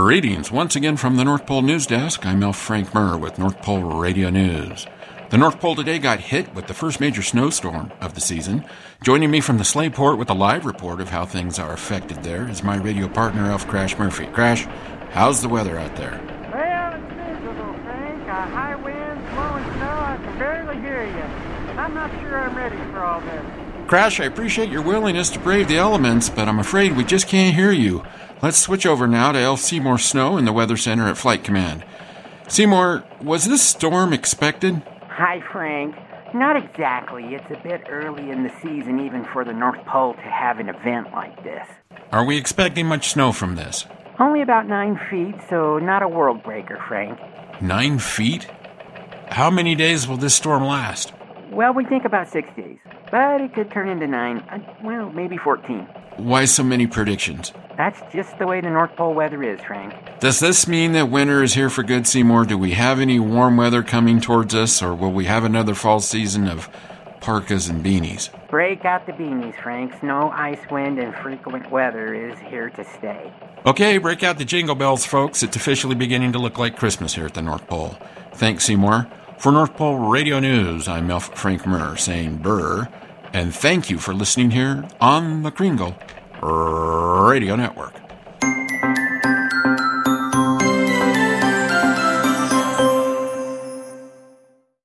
Greetings once again from the North Pole News Desk. I'm Elf Frank Murr with North Pole Radio News. The North Pole today got hit with the first major snowstorm of the season. Joining me from the Slayport with a live report of how things are affected there is my radio partner, Elf Crash Murphy. Crash, how's the weather out there? Well, it's miserable, Frank. High winds, blowing snow. I can barely hear you. I'm not sure I'm ready for all this. Crash, I appreciate your willingness to brave the elements, but I'm afraid we just can't hear you. Let's switch over now to Elf Seymour Snow in the Weather Center at Flight Command. Seymour, was this storm expected? Hi, Frank. Not exactly. It's a bit early in the season even for the North Pole to have an event like this. Are we expecting much snow from this? Only about 9 feet, so not a world breaker, Frank. 9 feet? How many days will this storm last? Well, we think about 6 days, but it could turn into 9, maybe 14. Why so many predictions? That's just the way the North Pole weather is, Frank. Does this mean that winter is here for good, Seymour? Do we have any warm weather coming towards us, or will we have another fall season of parkas and beanies? Break out the beanies, Frank. Snow, ice, wind, and frequent weather is here to stay. Okay, break out the jingle bells, folks. It's officially beginning to look like Christmas here at the North Pole. Thanks, Seymour. For North Pole Radio News, I'm Elf Frank Murr saying brr, and thank you for listening here on the Kringle Radio Network.